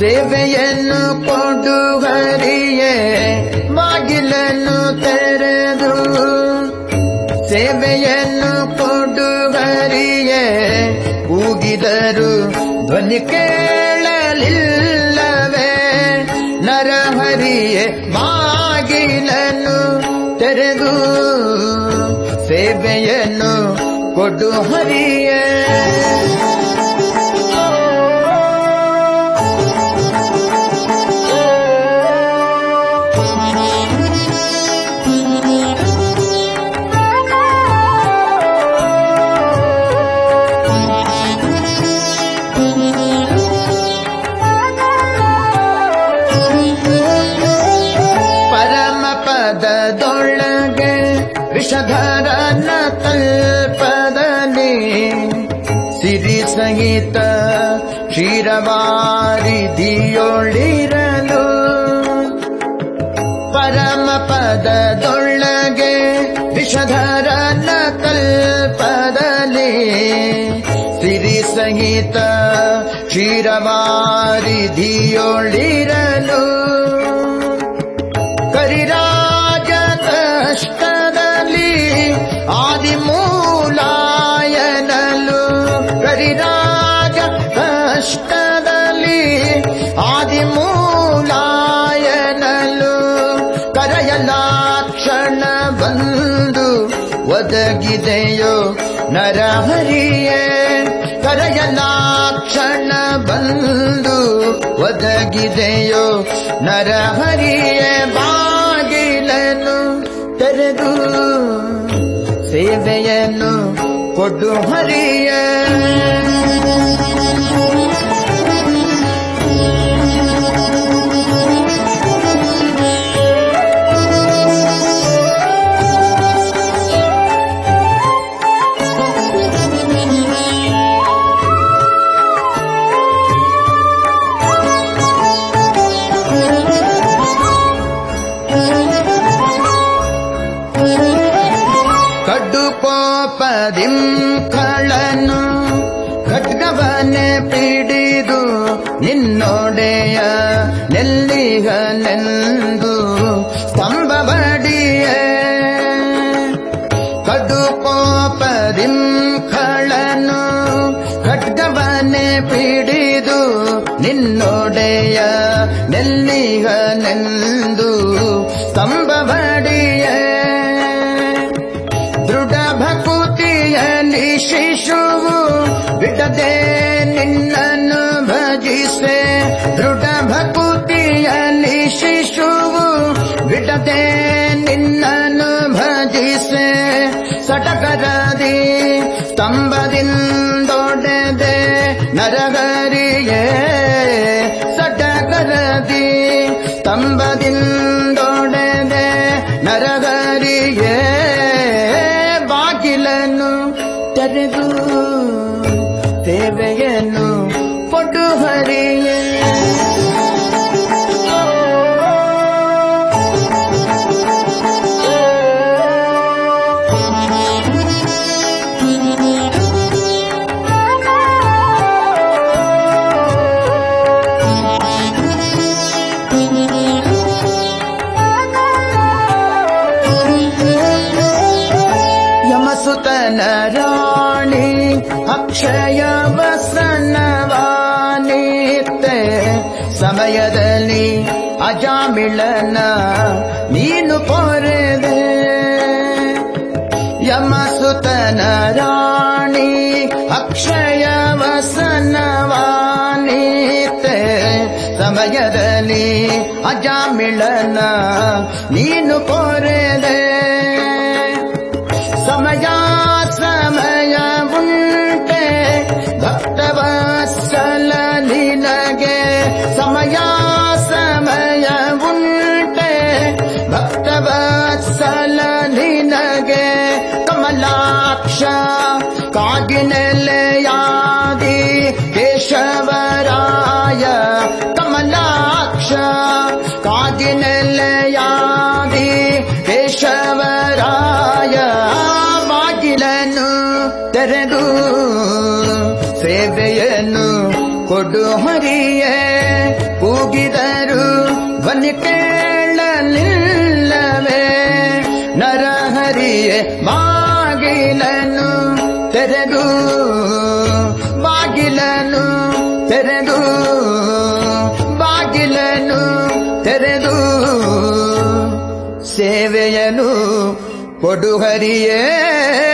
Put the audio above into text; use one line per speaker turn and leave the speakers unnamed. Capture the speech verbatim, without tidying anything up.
ಸೇವೆಯನ್ನು ಕೊಡು ಹರಿಯೇ ಬಾಗಿಲನ್ನು ತೆರೆದು ಸೇವೆಯನ್ನು ಕೊಡು ಹರಿಯೇ ಕೂಗಿದರು ಧ್ವನಿ ಕೇಳಲಿಲ್ಲವೇ ನರಹರಿಯೇ ಬಾಗಿಲನ್ನು ತೆರೆದು ಸೇವೆಯನ್ನು ಕೊಡು ಹರಿಯೇ ಪದದೊಳಗೆ ವಿಷಧರನ ತಲ್ಪದಲ್ಲಿ ಸಿರಿ ಸಹಿತ ಕ್ಷೀರವಾರಿಧಿಯೊಳಿರಲು ಪರಮ ಪದದೊಳಗೆ ವಿಷಧರನ ತಲ್ಪದಲ್ಲಿ ಸಿರಿ ಸಹಿತ ಕ್ಷೀರವಾರಿಧಿಯೊಳಿರಲು ಕರಿರಾಜತಷ್ಟದಲ್ಲಿ ಆದಿಮೂಲಾಯನಲು ಕರಿರಾಜ ಕಷ್ಟದಲ್ಲಿ ಆದಿಮೂಲಾಯನಲು ಕರೆಯಲಾಕ್ಷಣ ಬಂದು ಒದಗಿದೆಯೋ ನರಹರಿಯೇ ಕರೆಯಲಾಕ್ಷಣ ಬಂದು ಒದಗಿದೆಯೋ ನರಹರಿಯೇ ಬಾಗಿಲನ್ನು ತೆರೆದು ಸೇವೆಯನ್ನು ಕೊಡು ಹರಿಯೇ ಕಡುಕೋಪದಿಂಕಳನು ಖಡ್ಗವನ್ನೇ ಪಿಡಿದು ನಿನ್ನೊಡೆಯ ನೆಲ್ಲಿಗನೆಂದು ಸ್ತಂಭವಡಿಯೇ ಕಡುಕೋಪದಿಂಕಳನು ಖಡ್ಗವನ್ನೇ ಪಿಡಿದು ನಿನ್ನೊಡೆಯ ನೆಲ್ಲಿಗನೆಂದು ಸ್ತಂಭವಡಿಯೇ ದೃಢ ಭಕುತಿಯಲ್ಲಿ ಶಿಶುವು ಬಿಡದೆ ನಿನ್ನನ್ನು ಭಜಿಸೆ ದೃಢ ಭಕುತಿಯಲ್ಲಿ ಶಿಶುವು ಬಿಡದೆ ನಿನ್ನನ್ನು ಭಜಿಸೆ ಸಟಕರದಿ ಸ್ತಂಭದಿಂದೊಡೆದೆ ನರಹರಿಯೇ ಸಟಕರದಿ ಸ್ತಂಭದಿಂದೊಡೆದೆ ನರಹರಿಯೇ ಬಾಗಿಲನ್ನು ತೆರೆದು ಸೇವೆಯನ್ನು ಕೊಡು ಹರಿಯೇ ಯಮಸುತನ ರಾಣಿ ಅಕ್ಷಯ ವಸನವಾನಿತ್ತೆ ಸಮಯದಲ್ಲಿ ಅಜಾಮಿಳನ ನೀನು ಪೊರೆದೆ ಯಮಸುತನ ರಾಣಿ ಅಕ್ಷಯ ವಸನವಾನಿತ್ತೆ ಸಮಯದಲ್ಲಿ ಅಜಾಮಿಳನ ನೀನು ಪೊರೆದೆ ಸಮಯ ಸಮಯ ಉಂಟೆ ಭಕ್ತವತ್ಸಲ ನಿನಗೆ ಸಮಯ ಸಮಯ ಉಂಟೆ ಭಕ್ತವತ್ಸಲ ನಿನಗೆ ಕಮಲಾಕ್ಷ ಕಾಗಿನೆಲೆಯಾದಿ ಕೇಶವರಾಯ ಕಮಲಾಕ್ಷ ಕಾಗಿನೆಲೆಯಾದಿ ಕೇಶವ ಕೊಡು ಹರಿಯೇ ಕೂಗಿದರು ಧ್ವನಿ ಕೇಳಲಿಲ್ಲವೇ ನರಹರಿಯೇ ಬಾಗಿಲನು ತೆರೆದು ಬಾಗಿಲನು ತೆರೆದು ಬಾಗಿಲನು ತೆರೆದು ಸೇವೆಯನು ಕೊಡು ಹರಿಯೇ